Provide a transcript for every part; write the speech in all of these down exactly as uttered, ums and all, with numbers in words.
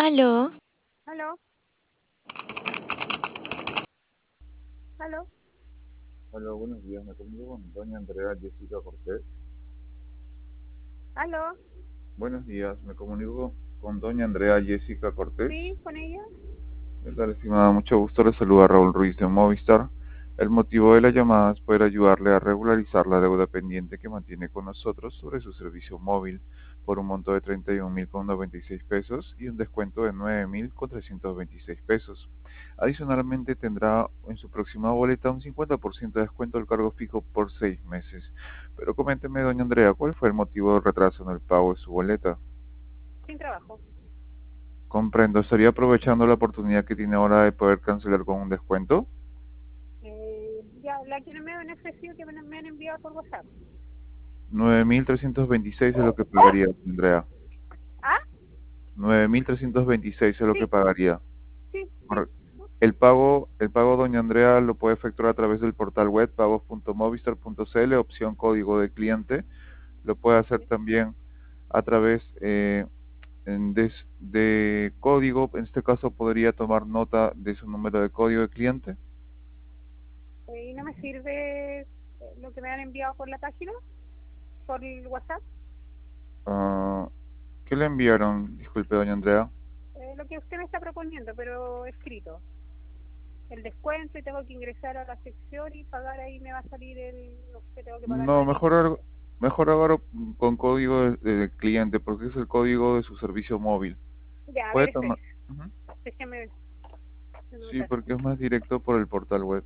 Aló, Aló, aló, Hola, buenos días. Me comunico con doña Andrea Jessica Cortés. aló, Buenos días. Me comunico con doña Andrea Jessica Cortés. sí, con ella. ¿Qué tal, estimada? Mucho gusto. Le saluda Raúl Ruiz de Movistar. El motivo de la llamada es poder ayudarle a regularizar la deuda pendiente que mantiene con nosotros sobre su servicio móvil por un monto de treinta y un mil con noventa y seis pesos y un descuento de nueve mil con trescientos veintiséis pesos. Adicionalmente tendrá en su próxima boleta un cincuenta por ciento de descuento del cargo fijo por seis meses. Pero coménteme, doña Andrea, ¿cuál fue el motivo del retraso en el pago de su boleta? Sin trabajo. Comprendo, ¿estaría aprovechando la oportunidad que tiene ahora de poder cancelar con un descuento? Eh, ya, la que me han ofrecido que me, me han enviado por WhatsApp. nueve mil trescientos veintiséis es lo que pagaría, Andrea. ¿Ah? nueve mil trescientos veintiséis es lo que Sí, pagaría. sí, sí. Correcto. El pago, el pago, doña Andrea, lo puede efectuar a través del portal web pagos punto movistar punto cl, opción código de cliente. Lo puede hacer también a través eh, en des- de código. En este caso podría tomar nota de su número de código de cliente. Eh, y no me sirve eh, lo que me han enviado por la página, por el WhatsApp. Ah, ¿qué le enviaron? Disculpe, doña Andrea. Eh, lo que usted me está proponiendo, pero escrito. El descuento y tengo que ingresar a la sección y pagar ahí me va a salir el, lo que tengo que pagar No, nueve mejor, mil. algo- mejor ahora con código de, de cliente, porque es el código de su servicio móvil. Ya, a Puede ver, ese tomar. es. Ujú. Déjeme Sí, anotar. porque es más directo por el portal web.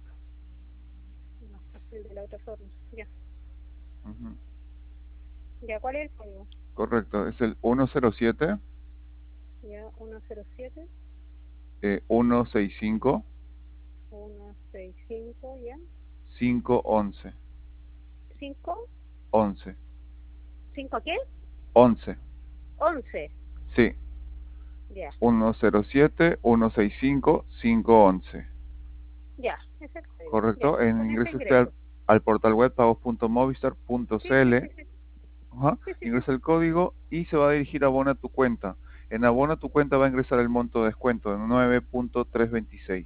No, fácil de la otra forma. Ya. Ujú. Ya, ¿cuál es el código? Correcto, es el uno cero siete, Ya, uno cero siete. eh, uno seis cinco, uno seis cinco, ya. cinco once. cinco, once. cinco qué? once. once, Sí, ya, uno cero siete, uno seis cinco, cinco once. ya, ese es el código, ya, Correcto, en con ese ingrese usted al, ingreso. al portal web pagos punto movistar punto Sí, sí, cl. sí, sí, Ajá, sí, sí, sí. ingresa el código y se va a dirigir a Abona tu cuenta. En Abona tu cuenta va a ingresar el monto de descuento de nueve punto trescientos veintiséis.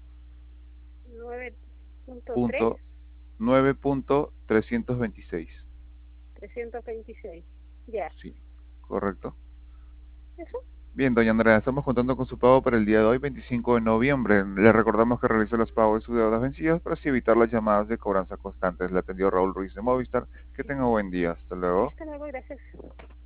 nueve punto tres, Punto nueve punto trescientos veintiséis. trescientos veintiséis, ya, Sí, correcto. eso, Bien, doña Andrea, estamos contando con su pago para el día de hoy, veinticinco de noviembre. Le recordamos que realice los pagos de sus deudas vencidas para así evitar las llamadas de cobranza constantes. Le atendió Raúl Ruiz de Movistar. Que tenga buen día. Hasta luego. hasta luego, gracias.